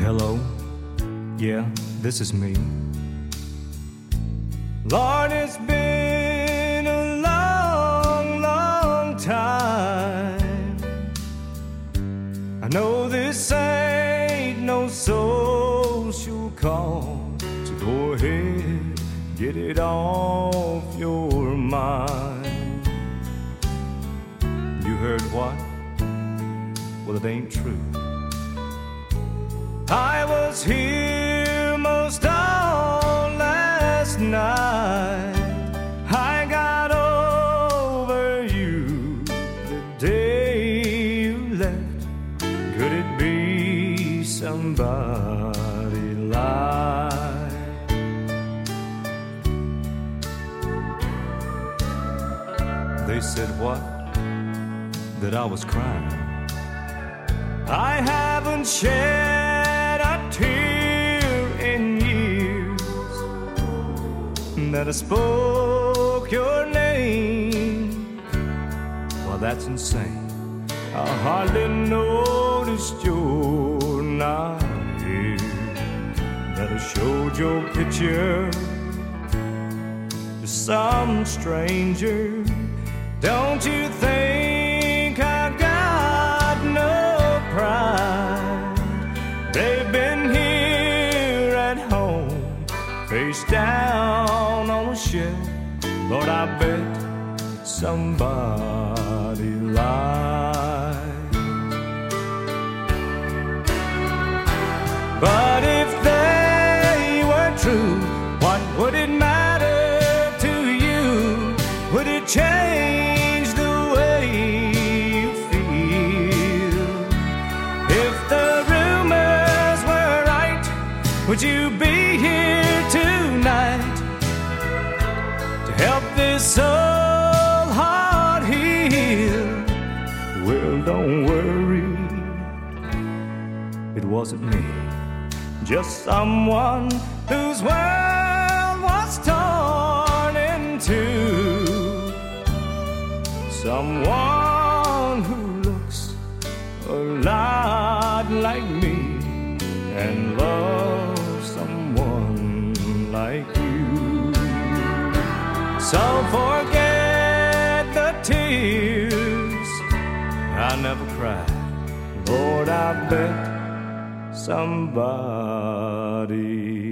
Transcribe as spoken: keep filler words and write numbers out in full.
Hello, yeah, this is me. Lord, it's been a long, long time. I know this ain't no social call, so go ahead, get it off your mind. You heard what? Well, it ain't true. I was here most all last night. I got over you the day you left. Could it be somebody like? They said what? That I was crying. I haven't shed a tear in years, that I spoke your name. Well, that's insane. I hardly noticed you're not here, that I showed your picture to some stranger. Don't you think I got no pride? They've been here at home, face down on a shelf. Lord, I bet somebody lied. But if they were true, what would it matter to you? Would it change the way you feel? If the rumors were right, would you be here tonight to help this soul heart heal? Well, don't worry, it wasn't me, just someone whose world was torn in two. Someone who looks a lot like me and loves someone like you. So forget the tears I never cried. Lord, I bet somebody